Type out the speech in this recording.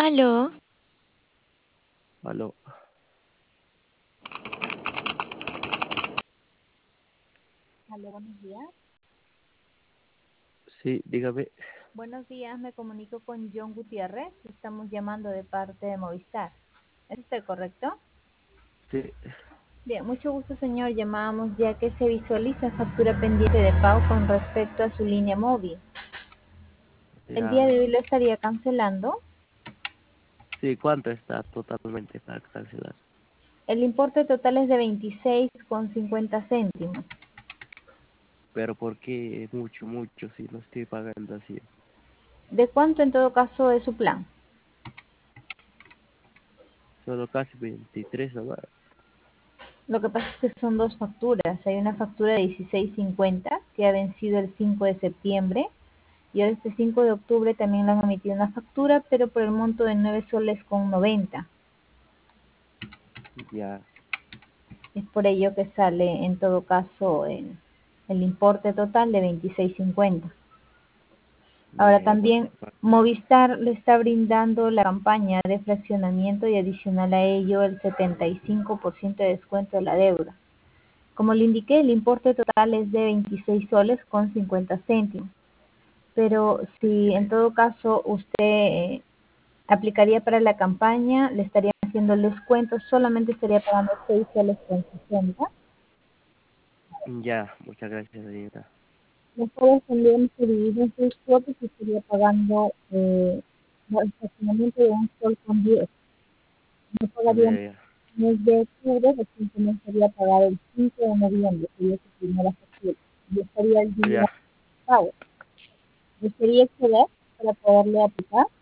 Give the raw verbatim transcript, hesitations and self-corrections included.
Aló, Aló, Aló, buenos días. sí, dígame. Buenos días, me comunico con John Gutiérrez. Estamos llamando de parte de Movistar. ¿Es usted correcto? Sí, Bien, mucho gusto, señor. Llamábamos ya que se visualiza factura pendiente de pago con respecto a su línea móvil. El día ya. de hoy lo estaría cancelando. Sí, ¿cuánto está totalmente para cancelar? El importe total es de veintiséis con cincuenta céntimos. Pero ¿por qué mucho, mucho si no estoy pagando así? ¿De cuánto en todo caso es su plan? Solo casi veintitrés nomás. Lo que pasa es que son dos facturas. Hay una factura de dieciséis cincuenta que ha vencido el cinco de septiembre. Y ahora este cinco de octubre también le han emitido una factura, pero por el monto de nueve soles con noventa. Ya, Es por ello que sale en todo caso el, el importe total de veintiséis cincuenta. ya, Ahora ya, muchas también gracias. Movistar le está brindando la campaña de fraccionamiento y adicional a ello el setenta y cinco por ciento de descuento de la deuda. Como le indiqué, el importe total es de veintiséis soles con cincuenta céntimos. Pero si en todo caso usted eh, aplicaría para la campaña, le estarían haciendo el descuento, solamente estaría pagando seis soles con sesenta. Ya, muchas gracias, señorita. Los pagos tendríamos que dividir en seis cuotas y estaría pagando eh, el estacionamiento de un sol con diez. No pagaría Ya, el ya, mes de octubre, recién comenzaría a pagar el cinco de noviembre, sería su primera factura. Y estaría el día ya. de pago. ¿Le sería exceder para poderle aplicar?